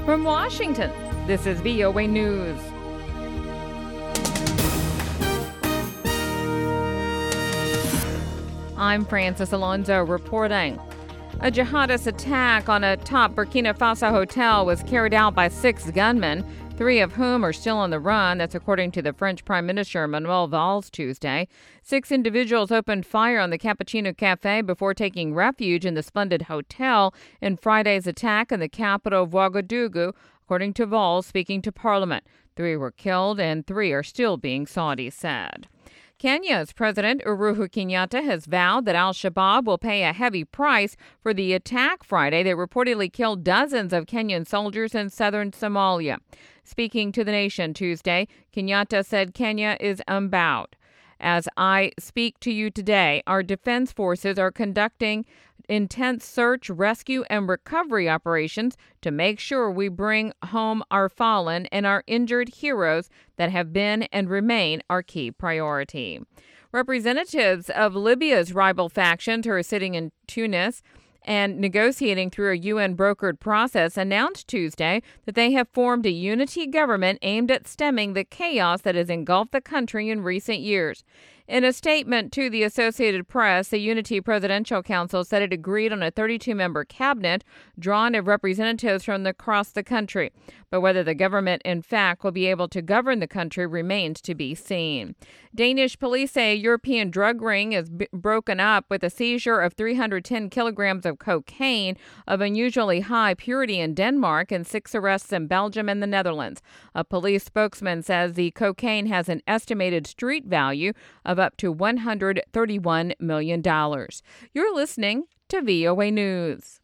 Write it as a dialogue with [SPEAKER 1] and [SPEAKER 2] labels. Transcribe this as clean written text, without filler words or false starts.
[SPEAKER 1] From Washington, this is VOA News. I'm Francis Alonso reporting. A jihadist attack on a top Burkina Faso hotel was carried out by 6 gunmen, 3 of whom are still on the run. That's according to the French Prime Minister Manuel Valls Tuesday. 6 individuals opened fire on the Cappuccino Cafe before taking refuge in the Splendid Hotel in Friday's attack in the capital of Ouagadougou, according to Valls speaking to Parliament. 3 were killed and 3 are still being sought, he said. Kenya's President Uhuru Kenyatta has vowed that al-Shabaab will pay a heavy price for the attack Friday that reportedly killed dozens of Kenyan soldiers in southern Somalia. Speaking to the nation Tuesday, Kenyatta said Kenya is unbowed. As I speak to you today, our defense forces are conducting intense search, rescue, and recovery operations to make sure we bring home our fallen and our injured heroes that have been and remain our key priority. Representatives of Libya's rival factions who are sitting in Tunis and negotiating through a UN-brokered process announced Tuesday that they have formed a unity government aimed at stemming the chaos that has engulfed the country in recent years. In a statement to the Associated Press, the Unity Presidential Council said it agreed on a 32-member cabinet drawn of representatives from across the country. But whether the government, in fact, will be able to govern the country remains to be seen. Danish police say a European drug ring is broken up with a seizure of 310 kilograms of cocaine of unusually high purity in Denmark and 6 arrests in Belgium and the Netherlands. A police spokesman says the cocaine has an estimated street value of up to $131 million. You're listening to VOA News.